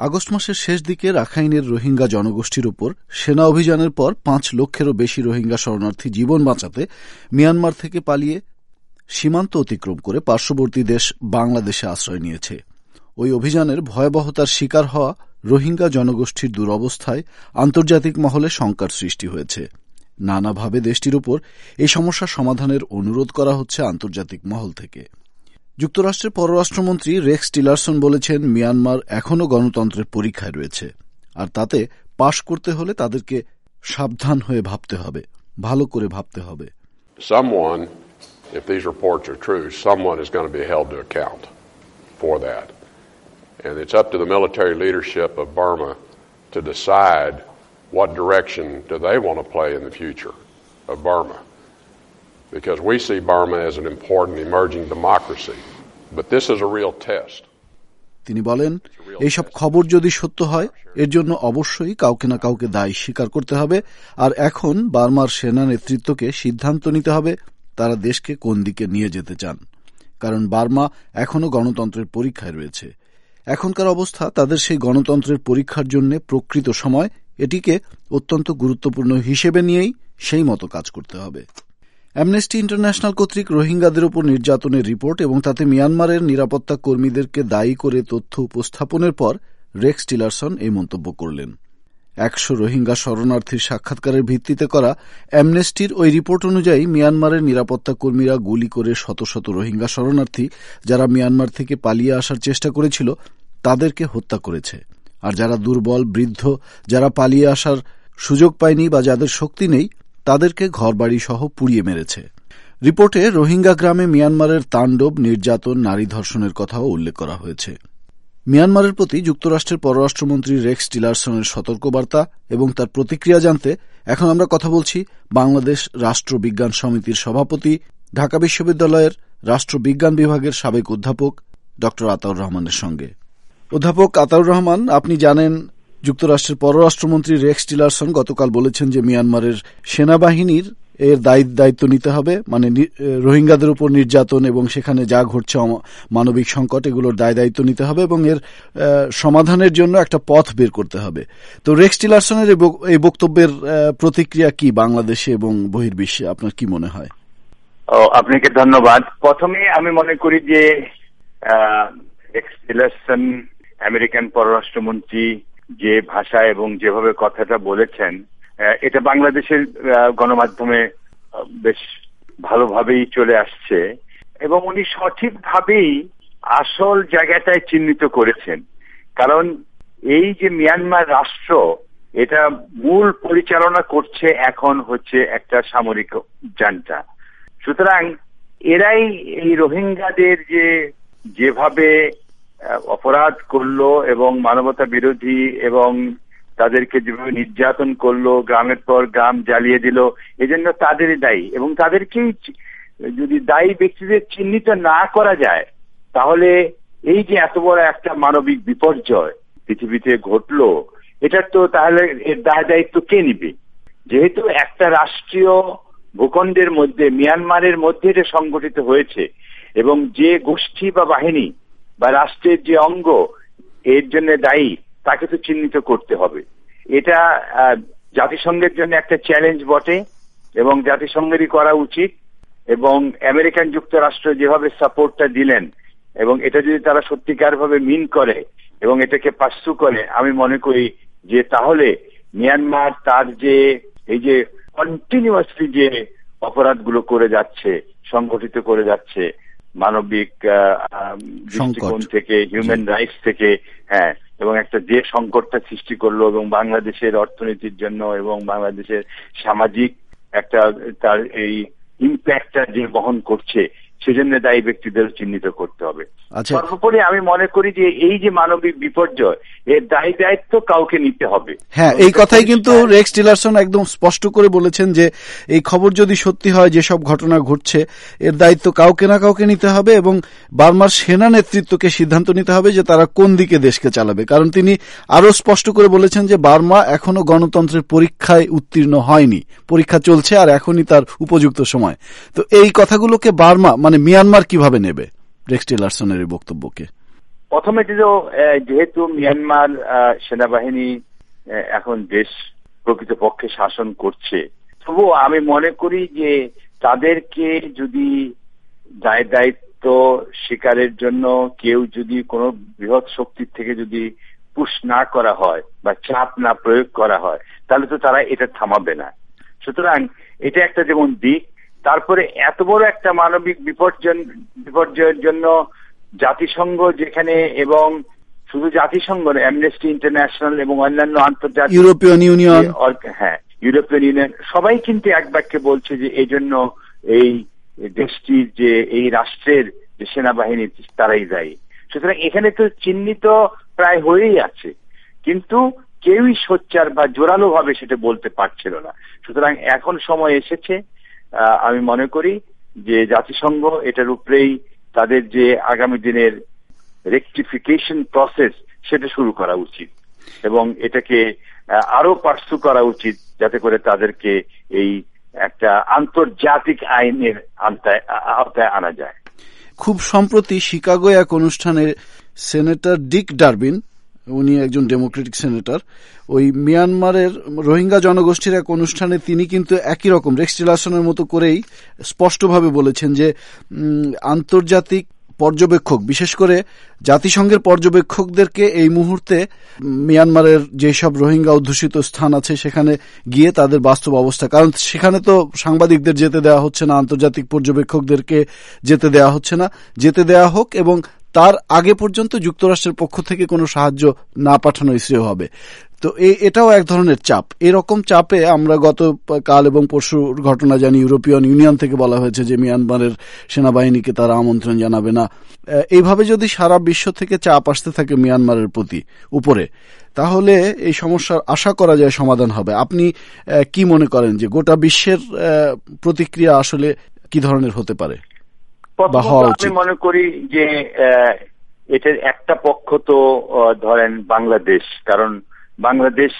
August মাসের শেষ দিকে রাখাইনের রোহিঙ্গা জনগোষ্ঠীর উপর সেনা অভিযানের পর ৫ লক্ষেরও বেশি রোহিঙ্গা শরণার্থী জীবন বাঁচাতে মিয়ানমার থেকে পালিয়ে সীমান্ত অতিক্রম করে পার্শ্ববর্তী দেশ বাংলাদেশে আশ্রয় নিয়েছে। ওই অভিযানের ভয়াবহতার শিকার হওয়া রোহিঙ্গা জনগোষ্ঠীর দুরবস্থায় আন্তর্জাতিক মহলে শঙ্কার সৃষ্টি হয়েছে। নানাভাবে দেশটির উপর এই সমস্যা সমাধানের অনুরোধ করা হচ্ছে আন্তর্জাতিক মহল থেকে। যুক্তরাষ্ট্রের পররাষ্ট্রমন্ত্রী রেক্স টিলারসন বলেছেন, মিয়ানমার এখনও গণতন্ত্রের পরীক্ষায় রয়েছে, আর তাতে পাশ করতে হলে তাদেরকে সাবধান হয়ে ভাবতে হবে, ভালো করে ভাবতে হবে। Someone, if these reports are true, someone is going to be held to account for that. And it's up to the military leadership of Burma to decide what direction do they want to play in the future of Burma. Because we see Burma as an important emerging democracy. But this is a real test. তিনি বলেন, এইসব খবর যদি সত্য হয়, এর জন্য অবশ্যই কাউকে না কাউকে দায় স্বীকার করতে হবে, আর এখন বার্মার সেনা নেতৃত্বকে সিদ্ধান্ত নিতে হবে তারা দেশকে কোন দিকে নিয়ে যেতে চান। কারণ বার্মা এখনও গণতন্ত্রের পরীক্ষায় রয়েছে। এখনকার অবস্থা তাদের সেই গণতন্ত্রের পরীক্ষার জন্য প্রকৃত সময়, এটিকে অত্যন্ত গুরুত্বপূর্ণ হিসেবে নিয়েই সেই মতো কাজ করতে হবে। অ্যামনেস্টি ইন্টারন্যাশনাল কর্তৃক রোহিঙ্গাদের উপর নির্যাতনের রিপোর্ট এবং তাতে মিয়ানমারের নিরাপত্তা কর্মীদেরকে দায়ী করে তথ্য উপস্থাপনের পর রেক্স টিলারসন এই মন্তব্য করলেন। ১০০ রোহিঙ্গা শরণার্থীর সাক্ষাৎকারের ভিত্তিতে করা অ্যামনেস্টির ওই রিপোর্ট অনুযায়ী মিয়ানমারের নিরাপত্তা কর্মীরা গুলি করে শত শত রোহিঙ্গা শরণার্থী যারা মিয়ানমার থেকে পালিয়ে আসার চেষ্টা করেছিল তাদেরকে হত্যা করেছে। আর যারা দুর্বল, বৃদ্ধ, যারা পালিয়ে আসার সুযোগ পায়নি বা যাদের শক্তি নেই, তাদেরকে ঘরবাড়ি সহ পুড়িয়ে মেরেছে। রিপোর্টে রোহিঙ্গা গ্রামে মিয়ানমারের তাণ্ডব, নির্যাতন, নারী ধর্ষণের কথাও উল্লেখ করা হয়েছে। মিয়ানমারের প্রতি যুক্তরাষ্ট্রের পররাষ্ট্রমন্ত্রী রেক্স টিলারসনের সতর্কবার্তা এবং তার প্রতিক্রিয়া জানতে এখন আমরা কথা বলছি বাংলাদেশ রাষ্ট্রবিজ্ঞান সমিতির সভাপতি, ঢাকা বিশ্ববিদ্যালয়ের রাষ্ট্রবিজ্ঞান বিভাগের সাবেক অধ্যাপক ড আতাউর রহমানের সঙ্গে। অধ্যাপক আতাউর রহমান, আপনি জানেন যুক্তরাষ্ট্রের পররাষ্ট্রমন্ত্রী রেক্স টিলারসন গতকাল বলেছেন যে মিয়ানমারের সেনাবাহিনীর এর দায়িত্ব নিতে হবে, মানে রোহিঙ্গাদের উপর নির্যাতন এবং সেখানে যা ঘটছে মানবিক সংকট, এগুলোর দায়িত্ব নিতে হবে এবং এর সমাধানের জন্য একটা পথ বের করতে হবে। তো রেক্স টিলারসনের এই বক্তব্যের প্রতিক্রিয়া কি বাংলাদেশে এবং বহির্বিশ্বে, আপনার কি মনে হয়? আপনাকে ধন্যবাদ। প্রথমে আমি মনে করি যে রেক্স টিলারসন আমেরিকান পররাষ্ট্রমন্ত্রী যে ভাষা এবং যেভাবে কথাটা বলেছেন, এটা বাংলাদেশের গণমাধ্যমে বেশ ভালোভাবেই চলে আসছে এবং উনি সঠিকভাবেই আসল জায়গাটায় চিহ্নিত করেছেন। কারণ এই যে মিয়ানমার রাষ্ট্র, এটা মূল পরিচালনা করছে এখন হচ্ছে একটা সামরিক জান্তা। সুতরাং এরাই এই রোহিঙ্গাদের যেভাবে অপরাধ করলো এবং মানবতা বিরোধী এবং তাদেরকে যেভাবে নির্যাতন করলো, গ্রামের পর গ্রাম জ্বালিয়ে দিল, এজন্য তাদেরই দায়ী। এবং তাদেরকেই যদি দায়ী ব্যক্তিদের চিহ্নিত না করা যায়, তাহলে এই যে এত বড় একটা মানবিক বিপর্যয় পৃথিবীতে ঘটলো, এটার তো তাহলে এর দায়িত্ব কে নিবে? যেহেতু একটা রাষ্ট্রীয় ভূখণ্ডের মধ্যে, মিয়ানমারের মধ্যে এটা সংগঠিত হয়েছে এবং যে গোষ্ঠী বা বাহিনী বা রাষ্ট্রের যে অঙ্গ এর জন্য দায়ী, তাকে তো চিহ্নিত করতে হবে। এটা জাতিসংঘের জন্য একটা চ্যালেঞ্জ বটে এবং জাতিসংঘেরই করা উচিত। এবং আমেরিকান যুক্তরাষ্ট্র যেভাবে সাপোর্টটা দিলেন, এবং এটা যদি তারা সত্যিকার ভাবে মিন করে এবং এটাকে পার্সু করে, আমি মনে করি যে তাহলে মিয়ানমার তার যে এই যে কন্টিনিউয়াসলি যে অপরাধগুলো করে যাচ্ছে, সংগঠিত করে যাচ্ছে মানবিক দৃষ্টিকোণ থেকে, হিউম্যান রাইটস থেকে, হ্যাঁ, এবং একটা যে সংকটটা সৃষ্টি করলো এবং বাংলাদেশের অর্থনীতির জন্য এবং বাংলাদেশের সামাজিক একটা তার এই ইম্প্যাক্টটা যে বহন করছে, সেজন্য দায়ী ব্যক্তিদের চিহ্নিত করতে হবে। সর্বোপরি আমি মনে করি যে এই যে মানবিক বিপর্যয়, এর দায়িত্ব কাউকে নিতে হবে। হ্যাঁ, এই কথাই কিন্তু রেক্স টিলারসন একদম স্পষ্ট করে বলেছেন যে এই খবর যদি সত্যি হয়, যেসব ঘটনা ঘটছে, এর দায়িত্ব কাউকে না কাউকে নিতে হবে এবং বার্মার সেনা নেতৃত্বকে সিদ্ধান্ত নিতে হবে যে তারা কোন দিকে দেশকে চালাবে। কারণ তিনি আরো স্পষ্ট করে বলেছেন যে বার্মা এখনো গণতন্ত্রের পরীক্ষায় উত্তীর্ণ হয়নি, পরীক্ষা চলছে আর এখনই তার উপযুক্ত সময়। তো এই কথাগুলোকে বার্মা, মানে মিয়ানমার কিভাবে নেবে রেক্স টিলারসনের এই বক্তব্যকে? প্রথমে যেহেতু মিয়ানমার সেনাবাহিনী এখন দেশ প্রকৃতপক্ষে শাসন করছে, তবুও আমি মনে করি যে তাদেরকে যদি দায়িত্ব স্বীকারের জন্য কেউ যদি কোনো বৃহৎ শক্তির থেকে যদি পুশ না করা হয় বা চাপ না প্রয়োগ করা হয়, তাহলে তো তারা এটা থামাবে না। সুতরাং এটা একটা যেমন দিক। তারপরে এত বড় একটা মানবিক বিপর্যয়ের জন্য জাতিসংঘ যেখানে, এবং শুধু জাতিসংঘ নয়, অ্যামনেস্টি ইন্টারন্যাশনাল এবং অন্যান্য আন্তর্জাতিক ইউরোপিয়ান ইউনিয়ন, ইউরোপিয়ান ইউনিয়ন সবাই কিন্তু এক বাক্যে বলছে যে এই জন্য এই দেশটির যে এই রাষ্ট্রের যে সেনাবাহিনী তারাই দায়ী। সুতরাং এখানে তো চিহ্নিত প্রায় হয়েই আছে, কিন্তু কেউই সোচ্চার বা জোরালো ভাবে সেটা বলতে পারছিল না। সুতরাং এখন সময় এসেছে, আমি মনে করি যে জাতিসংঘ এটার উপরেই তাদের যে আগামী দিনের রেকটিফিকেশন প্রসেস সেটা শুরু করা উচিত এবং এটাকে আরো পার্সু করা উচিত, যাতে করে তাদেরকে এই একটা আন্তর্জাতিক আইনের আওতায় আনা যায়। খুব সম্প্রতি শিকাগোয় এক অনুষ্ঠানে সেনেটর ডিক ডারবিন, উনি একজন ডেমোক্রেটিক সেনেটর, ওই মিয়ানমারের রোহিঙ্গা জনগোষ্ঠীর এক অনুষ্ঠানে তিনি কিন্তু একই রকম রেক্স টিলারসনের মতো করেই স্পষ্টভাবে বলেছেন যে আন্তর্জাতিক পর্যবেক্ষক, বিশেষ করে জাতিসংঘের পর্যবেক্ষকদেরকে এই মুহূর্তে মিয়ানমারের যেসব রোহিঙ্গা অধ্যুষিত স্থান আছে সেখানে গিয়ে তাদের বাস্তব অবস্থা, কারণ সেখানে তো সাংবাদিকদের যেতে দেওয়া হচ্ছে না, আন্তর্জাতিক পর্যবেক্ষকদেরকে যেতে দেওয়া হচ্ছে না, যেতে দেওয়া হোক এবং তার আগে পর্যন্ত যুক্তরাষ্ট্রের পক্ষ থেকে কোনো সাহায্য না পাঠানোই শ্রেয় হবে। তো এটাও এক ধরনের চাপ। এরকম চাপে আমরা গতকাল এবং পরশুর ঘটনা জানি, ইউরোপিয়ান ইউনিয়ন থেকে বলা হয়েছে যে মিয়ানমারের সেনাবাহিনীকে তারা আমন্ত্রণ জানাবে না। এইভাবে যদি সারা বিশ্ব থেকে চাপ আসতে থাকে মিয়ানমারের প্রতি উপরে, তাহলে এই সমস্যার আশা করা যায় সমাধান হবে। আপনি কি মনে করেন যে গোটা বিশ্বের প্রতিক্রিয়া আসলে কি ধরনের হতে পারে? আমি মনে করি যে এটার একটা পক্ষ তো ধরেন বাংলাদেশ, কারণ বাংলাদেশ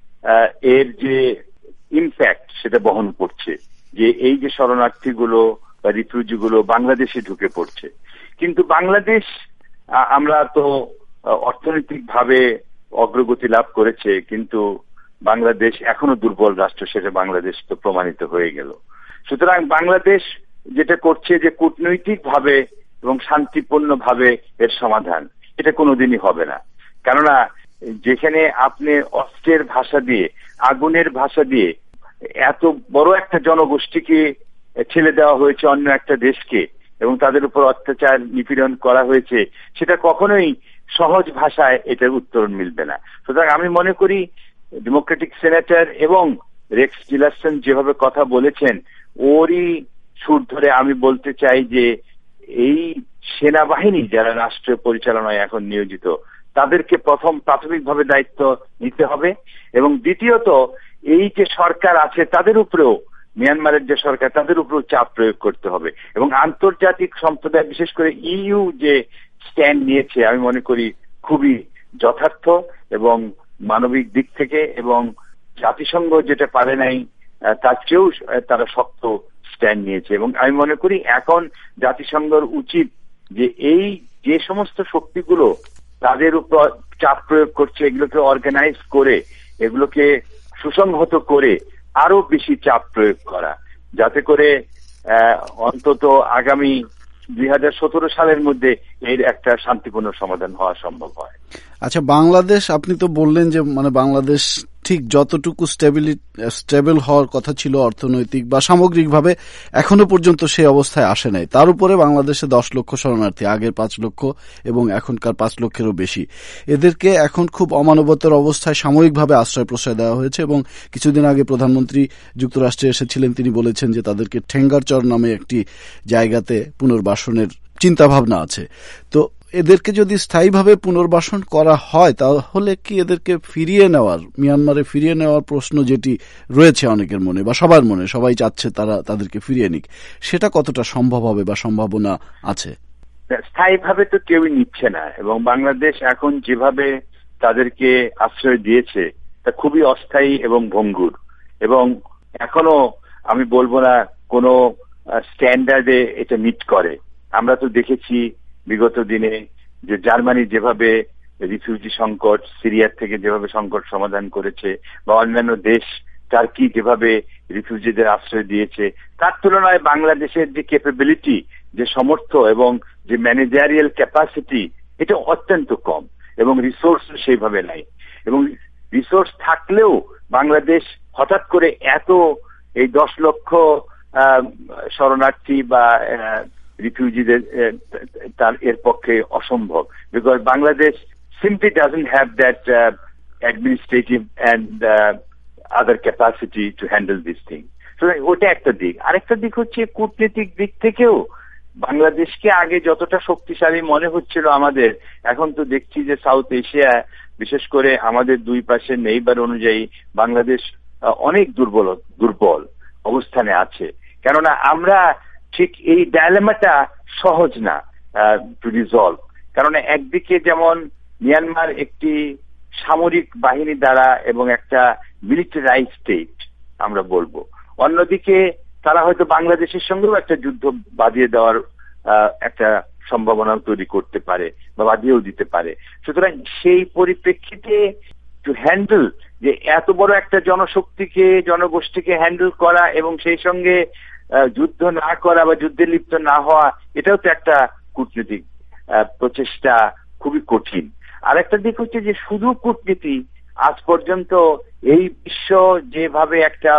এর যে ইম্প্যাক্ট সেটা বহন করছে, যে এই যে শরণার্থীগুলো বা রিফিউজিগুলো বাংলাদেশে ঢুকে পড়ছে। কিন্তু বাংলাদেশ, আমরা তো অর্থনৈতিক ভাবে অগ্রগতি লাভ করেছে, কিন্তু বাংলাদেশ এখনো দুর্বল রাষ্ট্র, সেটা বাংলাদেশ তো প্রমাণিত হয়ে গেল। সুতরাং বাংলাদেশ যেটা করছে যে কূটনৈতিক ভাবে এবং শান্তিপূর্ণ ভাবে এর সমাধান, এটা কোনোদিনই হবে না। কেননা যেখানে আপনি অস্ত্রের ভাষা দিয়ে, আগুনের ভাষা দিয়ে এত বড় একটা জনগোষ্ঠীকে ঠেলে দেওয়া হয়েছে অন্য একটা দেশকে এবং তাদের উপর অত্যাচার নিপীড়ন করা হয়েছে, সেটা কখনোই সহজ ভাষায় এটার উত্তরণ মিলবে না। সুতরাং আমি মনে করি ডেমোক্রেটিক সেনেটর এবং রেক্স টিলারসন যেভাবে কথা বলেছেন, ওরই সুর ধরে আমি বলতে চাই যে এই সেনাবাহিনী যারা রাষ্ট্রীয় পরিচালনায় এখন নিয়োজিত, তাদেরকে প্রাথমিকভাবে দায়িত্ব নিতে হবে এবং দ্বিতীয়ত এই যে সরকার আছে তাদের উপরেও, মিয়ানমারের যে সরকার তাদের উপরেও চাপ প্রয়োগ করতে হবে এবং আন্তর্জাতিক সম্প্রদায়, বিশেষ করে ইইউ যে স্ট্যান্ড নিয়েছে, আমি মনে করি খুবই যথার্থ এবং মানবিক দিক থেকে, এবং জাতিসংঘ যেটা পারে নাই তার চেয়েও তারা শক্ত স্ট্যান্ড নিয়েছে। এবং আমি মনে করি এখন জাতিসংঘের উচিত যে এই যে সমস্ত শক্তিগুলো তাদের উপর চাপ প্রয়োগ করছে, এগুলোকে অর্গানাইজ করে, এগুলোকে সুসংহত করে আরো বেশি চাপ প্রয়োগ করা, যাতে করে অন্তত আগামী 2017 সালের মধ্যে এর একটা শান্তিপূর্ণ সমাধান হওয়া সম্ভব হয়। আচ্ছা, বাংলাদেশ, আপনি তো বললেন যে বাংলাদেশ ঠিক যতটুকু স্টেবল হওয়ার কথা ছিল অর্থনৈতিক বা সামগ্রিকভাবে, এখনো পর্যন্ত সেই অবস্থায় আসে নাই। তার উপরে বাংলাদেশে 10 লক্ষ শরণার্থী, আগের 5 লক্ষ এবং এখনকার 5 লক্ষেরও বেশি। এদেরকে এখন খুব অমানবতার অবস্থায় সাময়িকভাবে আশ্রয় প্রশ্রয় দেওয়া হয়েছে এবং কিছুদিন আগে প্রধানমন্ত্রী যুক্তরাষ্ট্রে এসেছিলেন, তিনি বলেছেন যে তাদেরকে ঠেঙ্গারচর নামে একটি জায়গাতে পুনর্বাসনের চিন্তা ভাবনা আছে। তো এদেরকে যদি স্থায়ীভাবে পুনর্বাসন করা হয়, তাহলে কি এদেরকে ফিরিয়ে নেওয়ার, মিয়ানমারে ফিরিয়ে নেওয়ার প্রশ্ন যেটি রয়েছে অনেকের মনে বা সবার মনে, সবাই চাচ্ছে তাদেরকে ফিরিয়ে নিক, সেটা কতটা সম্ভব হবে বা সম্ভাবনা আছে? স্থায়ীভাবে তো কেউই নিচ্ছে না এবং বাংলাদেশ এখন যেভাবে তাদেরকে আশ্রয় দিয়েছে তা খুবই অস্থায়ী এবং ভঙ্গুর, এবং এখনো আমি বলবো না কোনো স্ট্যান্ডার্ডে এটা মিট করে। আমরা তো দেখেছি বিগত দিনে যে জার্মানি যেভাবে রিফিউজি সংকট, সিরিয়ার থেকে যেভাবে সংকট সমাধান করেছে, বা অন্যান্য দেশ টার্কি যেভাবে রিফিউজিদের আশ্রয় দিয়েছে, তার তুলনায় বাংলাদেশের যে ক্যাপাবিলিটি, যে সামর্থ্য এবং যে ম্যানেজারিয়াল ক্যাপাসিটি, এটা অত্যন্ত কম এবং রিসোর্স সেইভাবে নাই। এবং রিসোর্স থাকলেও বাংলাদেশ হঠাৎ করে এত এই 10 লক্ষ শরণার্থী বা রিফিউজিদের তার এর পক্ষে অসম্ভব, because Bangladesh simply doesn't have that administrative and other capacity to handle this thing. So ওটা একটা দিক। আরেকটা দিক হচ্ছে কূটনীতিক দিক থেকেও বাংলাদেশকে আগে যতটা শক্তিশালী মনে হচ্ছিল আমাদের, এখন তো দেখছি যে সাউথ এশিয়া, বিশেষ করে আমাদের দুই পাশে নেইবার অনুযায়ী বাংলাদেশ অনেক দুর্বল অবস্থানে আছে। কেননা আমরা ঠিক এই ডায়লেমাটা সহজ না টু রিজলভ। কারণ একদিকে যেমন মিয়ানমার একটি সামরিক বাহিনী দ্বারা এবং একটা মিলিটারাইজ স্টেট আমরা বলবো, অন্যদিকে তারা হয়তো বাংলাদেশের সঙ্গেও একটা যুদ্ধ বাঁধিয়ে দেওয়ার একটা সম্ভাবনা তৈরি করতে পারে বা বাঁধিয়েও দিতে পারে। সুতরাং সেই পরিপ্রেক্ষিতে টু হ্যান্ডেল, যে এত বড় একটা জনশক্তিকে, জনগোষ্ঠীকে হ্যান্ডেল করা এবং সেই সঙ্গে যুদ্ধ না করা বা যুদ্ধে লিপ্ত না হওয়া, এটাও তো একটা কূটনীতিক প্রচেষ্টা, খুবই কঠিন। আর একটা দিক হচ্ছে যে শুধু কূটনীতি আজ পর্যন্ত এই বিশ্ব যেভাবে একটা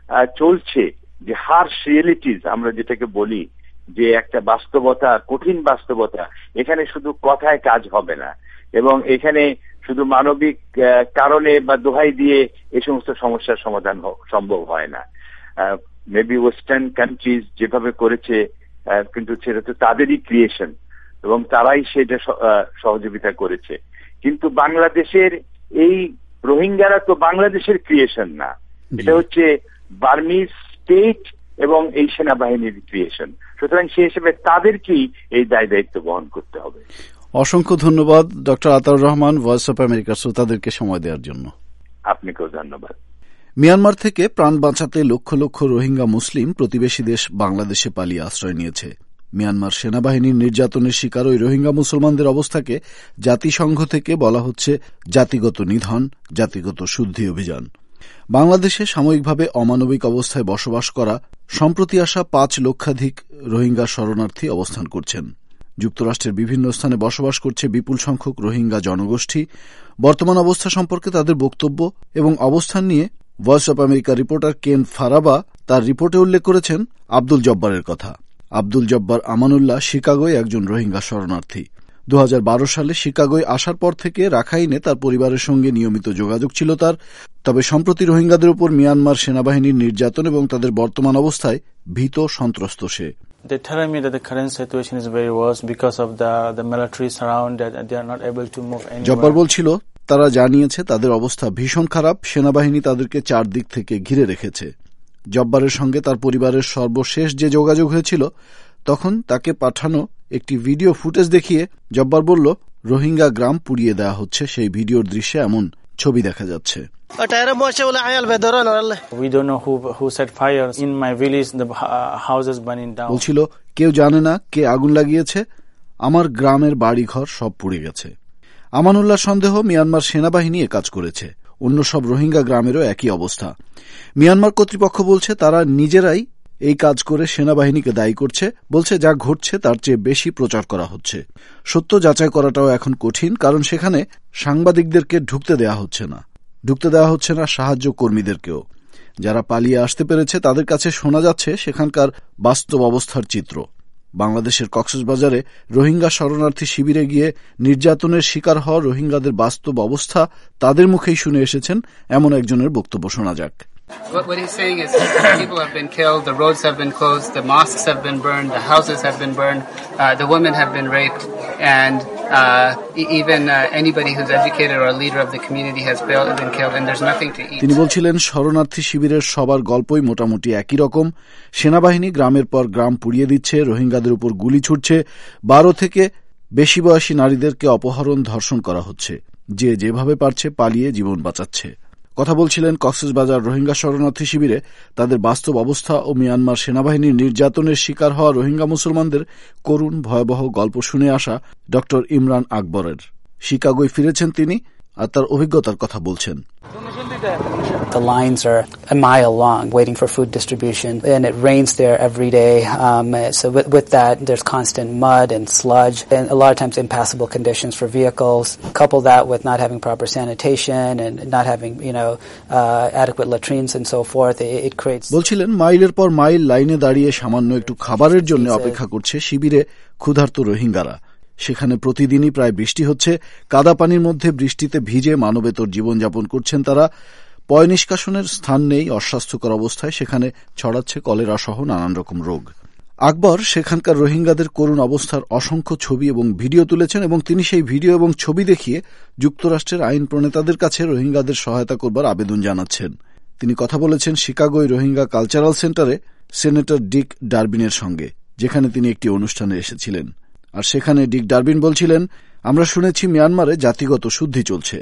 চলছে, যে হার্শ রিয়েলিটিস আমরা যেটাকে বলি, যে একটা বাস্তবতা, কঠিন বাস্তবতা, এখানে শুধু কথায় কাজ হবে না এবং এখানে শুধু মানবিক কারণে বা দোহাই দিয়ে এই সমস্ত সমস্যার সমাধান সম্ভব হয় না। মেবি ওয়েস্টার্ন কান্ট্রিজ যেভাবে করেছে, কিন্তু সেটা তো তাদেরই ক্রিয়েশন এবং তারাই সেটা সহযোগিতা করেছে। কিন্তু বাংলাদেশের এই রোহিঙ্গারা তো বাংলাদেশের ক্রিয়েশন না, এটা হচ্ছে বার্মিজ স্টেট এবং এই সেনাবাহিনীর ক্রিয়েশন। সুতরাং সেই হিসেবে তাদেরকেই এই দায় দায়িত্ব বহন করতে হবে। অসংখ্য ধন্যবাদ doctor Ataur Rahman, voice of আমেরিকার শ্রোতাদেরকে সময় দেওয়ার জন্য। আপনাকেও ধন্যবাদ। মিয়ানমার থেকে প্রাণ বাঁচাতে লক্ষ লক্ষ রোহিঙ্গা মুসলিম প্রতিবেশী দেশ বাংলাদেশে পালিয়ে আশ্রয় নিয়েছে। মিয়ানমার সেনাবাহিনীর নির্যাতনের শিকার ওই রোহিঙ্গা মুসলমানদের অবস্থাকে জাতিসংঘ থেকে বলা হচ্ছে জাতিগত নিধন, জাতিগত শুদ্ধি অভিযান। বাংলাদেশে সাময়িকভাবে অমানবিক অবস্থায় বসবাস করা সম্প্রতি আসা 5 লক্ষাধিক রোহিঙ্গা শরণার্থী অবস্থান করছেন। যুক্তরাষ্ট্রের বিভিন্ন স্থানে বসবাস করছে বিপুল সংখ্যক রোহিঙ্গা জনগোষ্ঠী। বর্তমান অবস্থা সম্পর্কে তাদের বক্তব্য এবং অবস্থান নিয়ে ভয়েস অব আমেরিকার রিপোর্টার কেন ফারাবা তার রিপোর্টে উল্লেখ করেছেন আব্দুল জব্বারের কথা। আব্দুল জব্বার আমানুল্লাহ শিকাগোয় একজন রোহিঙ্গা শরণার্থী। 2012 সালে শিকাগোয় আসার পর থেকে রাখাইনে তার পরিবারের সঙ্গে নিয়মিত যোগাযোগ ছিল তার। তবে সম্প্রতি রোহিঙ্গাদের উপর মিয়ানমার সেনাবাহিনীর নির্যাতন এবং তাদের বর্তমান অবস্থায় ভীত সন্ত্রস্ত সে। They tell me that the current situation is very worse because of the military surround, that they are not able to move anywhere. Jabbar বলছিল, তারা জানিয়েছে তাদের অবস্থা ভীষণ খারাপ, সেনাবাহিনী তাদেরকে চারদিক থেকে ঘিরে রেখেছে। জব্বারের সঙ্গে তার পরিবারের সর্বশেষ যে যোগাযোগ হয়েছিল, তখন তাকে পাঠানো একটি ভিডিও ফুটেজ দেখিয়ে জব্বার বলল, রোহিঙ্গা গ্রাম পুড়িয়ে দেওয়া হচ্ছে। সেই ভিডিওর দৃশ্যে এমন ছবি দেখা যাচ্ছে। We don't know who set fire in my village. The houses burning down. বলছিল, কেউ জানে না কে আগুন লাগিয়েছে, আমার গ্রামের বাড়িঘর সব পুড়ে গেছে। আমানুল্লাহ সন্দেহ মিয়ানমার সেনাবাহিনী এ কাজ করেছে। অন্য সব রোহিঙ্গা গ্রামেরও একই অবস্থা। মিয়ানমার কর্তৃপক্ষ বলছে তারা নিজেরাই এই কাজ করে সেনাবাহিনীকে দায়ী করছে। বলছে যা ঘটছে তার চেয়ে বেশি প্রচার করা হচ্ছে। সত্য যাচাই করাটাও এখন কঠিন, কারণ সেখানে সাংবাদিকদেরকে ঢুকতে দেওয়া হচ্ছে না সাহায্য কর্মীদেরকেও। যারা পালিয়ে আসতে পেরেছে তাদের কাছে শোনা যাচ্ছে সেখানকার বাস্তব অবস্থার চিত্র। বাংলাদেশের কক্সবাজারে রোহিঙ্গা শরণার্থী শিবিরে গিয়ে নির্যাতনের শিকার হওয়া রোহিঙ্গাদের বাস্তব অবস্থা তাদের মুখেই শুনে এসেছেন এমন একজনের বক্তব্য শোনা যাক। What he's saying is people have been killed, the roads have been closed, the mosques have been burned, the houses have been burned, the women have been raped, and even anybody who's educated or a leader of the community has been killed, and there's nothing to eat. তিনি বলছিলেন, শরণার্থী শিবিরের সবার গল্পই মোটামুটি একই রকম। সেনাবাহিনী গ্রামের পর গ্রাম পুড়িয়ে দিচ্ছে, রোহিঙ্গাদের উপর গুলি ছুটছে, 12 থেকে বেশি বয়সী নারীদেরকে অপহরণ, ধর্ষণ করা হচ্ছে। যে যেভাবে পারছে পালিয়ে জীবন বাঁচাচ্ছে। কথা বলছিলেন কক্সবাজার রোহিঙ্গা শরণার্থী শিবিরে তাদের বাস্তব অবস্থা ও মিয়ানমার সেনাবাহিনীর নির্যাতনের শিকার হওয়া রোহিঙ্গা মুসলমানদের করুণ ভয়াবহ গল্প শুনে আসা ড ইমরান আকবরের। শিকাগোয় ফিরেছেন তিনি আর তার অভিজ্ঞতার কথা বলছেন। The lines are a mile long waiting for food distribution, and it rains there every day. So with that, there's constant mud and sludge, and a lot of times impassable conditions for vehicles. Couple that with not having proper sanitation and not having, adequate latrines and so forth, it creates... বলছিলেন মাইলের পর mile লাইনে দাঁড়িয়ে সামান্য একটু খাবারের জন্য অপেক্ষা করছে শিবিরে ক্ষুধার্ত রোহিঙ্গারা। সেখানে প্রতিদিনই প্রায় বৃষ্টি হচ্ছে, কাদা পানির মধ্যে বৃষ্টিতে ভিজে মানবেতর জীবনযাপন করছেন তারা। পয় নিষ্কাশনের স্থান নেই, অস্বাস্থ্যকর অবস্থায় সেখানে ছড়াচ্ছে কলেরা সহ নানান রকম রোগ। আকবর সেখানকার রোহিঙ্গাদের করুণ অবস্থার অসংখ্য ছবি এবং ভিডিও তুলেছেন এবং তিনি সেই ভিডিও এবং ছবি দেখিয়ে যুক্তরাষ্ট্রের আইন প্রণেতাদের কাছে রোহিঙ্গাদের সহায়তা করবার আবেদন জানাচ্ছেন। তিনি কথা বলেছেন শিকাগোয় রোহিঙ্গা কালচারাল সেন্টারে সেনেটর ডিক ডারবিনের সঙ্গে, যেখানে তিনি একটি অনুষ্ঠানে এসেছিলেন। আর সেখানে ডিক ডারবিন বলছিলেন, আমরা শুনেছি মিয়ানমারে জাতিগত শুদ্ধি চলছে।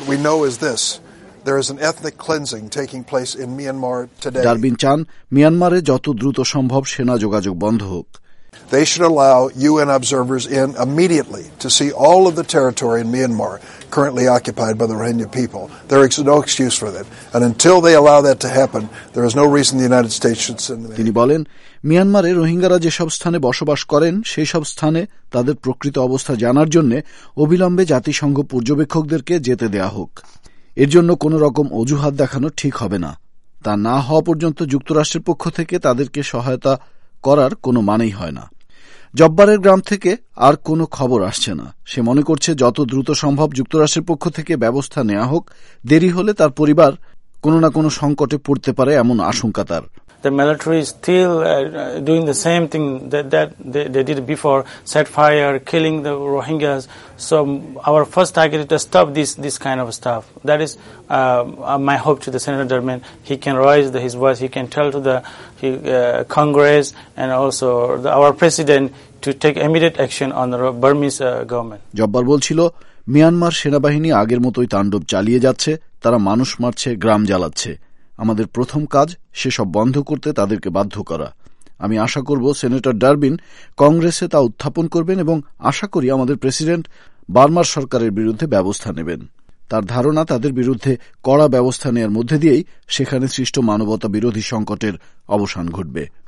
There is an ethnic cleansing taking place in Myanmar today. Durbin চান মিয়ানমারে যত দ্রুত সম্ভব সেনা যোগাযোগ বন্ধ হোক। They should allow UN observers in immediately to see all of the territory in Myanmar currently occupied by the Rohingya people. There is no excuse for that. And until they allow that to happen, there is no reason the United States should send them in. তিনি বলেন, মিয়ানমারে রোহিঙ্গারা যেসব স্থানে বসবাস করেন সেই সব স্থানে তাদের প্রকৃত অবস্থা জানার জন্য অবিলম্বে জাতিসংঘ পর্যবেক্ষকদেরকে যেতে দেয়া হোক। এর জন্য কোন রকম অজুহাত দেখানো ঠিক হবে না। তা না হওয়া পর্যন্ত যুক্তরাষ্ট্রের পক্ষ থেকে তাদেরকে সহায়তা করার কোনো মানেই হয় না। জব্বারের গ্রাম থেকে আর কোনো খবর আসছে না। সে মনে করছে যত দ্রুত সম্ভব যুক্তরাষ্ট্রের পক্ষ থেকে ব্যবস্থা নেওয়া হোক, দেরি হলে তার পরিবার কোনো না কোনো সংকটে পড়তে পারে এমন আশঙ্কা তার। The military is still doing the same thing that they did before, set fire, killing the Rohingyas. So our first target is to stop this kind of stuff. That is my hope to the Senator Durbin. He can raise his voice. He can tell to the Congress and also our President to take immediate action on the Burmese government. Jabbar বলছিল, Myanmar সেনাবাহিনী আগের মতোই তাণ্ডব চালিয়ে যাচ্ছে, তারা মানুষ মারছে, গ্রাম জ্বালাচ্ছে। আমাদের প্রথম কাজ সেসব বন্ধ করতে তাদেরকে বাধ্য করা। আমি আশা করব সেনেটর ডারবিন কংগ্রেসে তা উত্থাপন করবেন এবং আশা করি আমাদের প্রেসিডেন্ট বার্মার সরকারের বিরুদ্ধে ব্যবস্থা নেবেন। তার ধারণা তাদের বিরুদ্ধে কড়া ব্যবস্থা নেওয়ার মধ্যে দিয়েই সেখানে সৃষ্ট মানবতা বিরোধী সংকটের অবসান ঘটবে।